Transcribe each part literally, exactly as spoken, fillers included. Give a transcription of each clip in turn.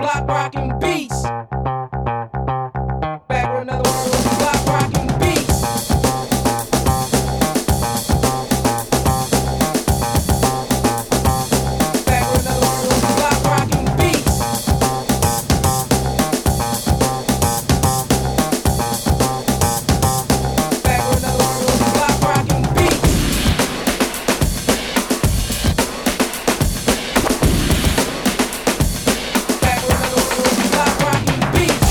block rockin' beats. Back with another one of those block rockin' beats. Back with another one of those block rockin' beats. Back with another one of those block rockin' beats. Back with another one of those block rockin' beats.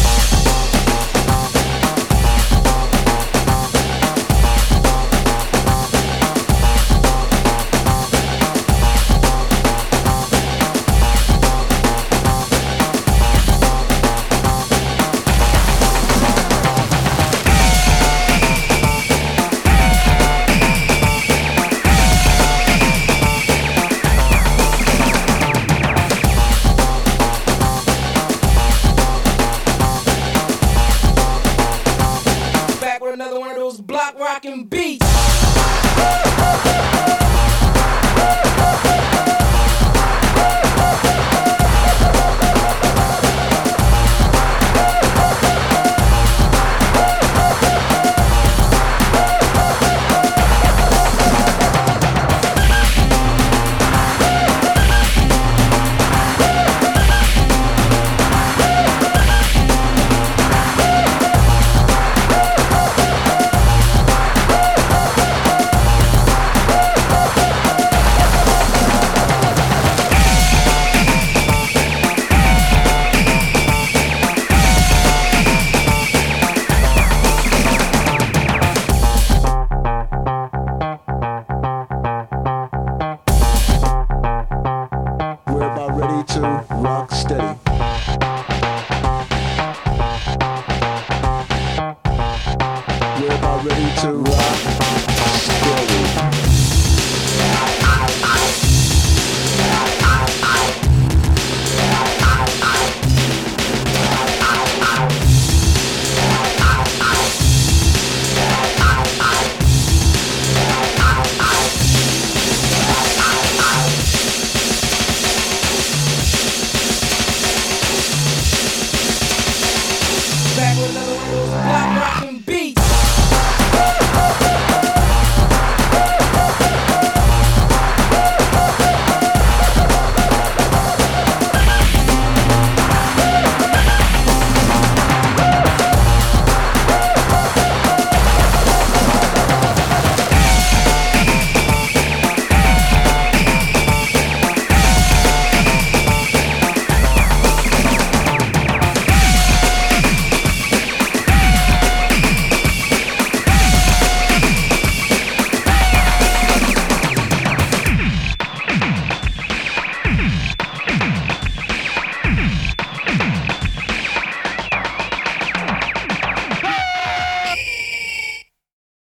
Back with another one of those block rockin' beats. We're about ready to rock steady.